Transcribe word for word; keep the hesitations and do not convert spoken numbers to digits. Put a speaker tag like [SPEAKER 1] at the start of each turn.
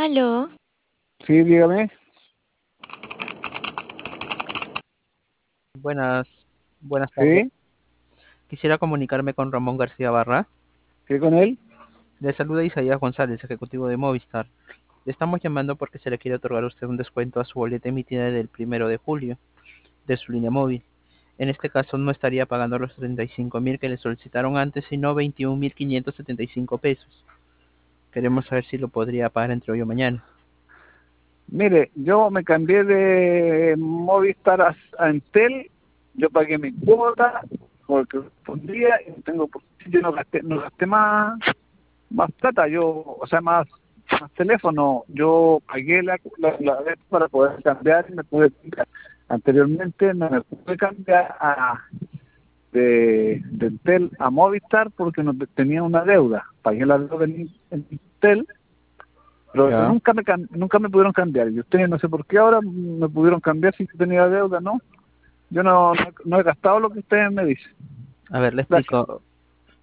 [SPEAKER 1] Aló.
[SPEAKER 2] Sí, dígame.
[SPEAKER 3] Buenas, buenas tardes.
[SPEAKER 2] Sí,
[SPEAKER 3] Quisiera comunicarme con Ramón García Barra.
[SPEAKER 2] ¿qué con él?
[SPEAKER 3] Le saluda Isaías González, ejecutivo de Movistar. Le estamos llamando porque se le quiere otorgar a usted un descuento a su boleta emitida del primero de julio de su línea móvil. En este caso no estaría pagando los treinta y cinco mil que le solicitaron antes, sino veintiún mil quinientos setenta y cinco pesos. Queremos saber si lo podría pagar entre hoy o mañana.
[SPEAKER 2] Mire, yo me cambié de Movistar a, a Entel, yo pagué mi cuota porque respondía y tengo, yo no gasté, no gasté más, más plata, yo, o sea, más, más teléfono, yo pagué la, la, la vez para poder cambiar y me pude cambiar. Anteriormente no me pude cambiar a, de, de Entel a Movistar porque no tenía una deuda, pagué la deuda en, en Entel. Pero
[SPEAKER 3] Ya.
[SPEAKER 2] nunca me cam- nunca me pudieron cambiar. Y ustedes no sé por qué ahora me pudieron cambiar si yo tenía deuda, ¿no? Yo no, no, no he gastado lo que ustedes me dicen.
[SPEAKER 3] A ver, le
[SPEAKER 2] Gracias.
[SPEAKER 3] explico.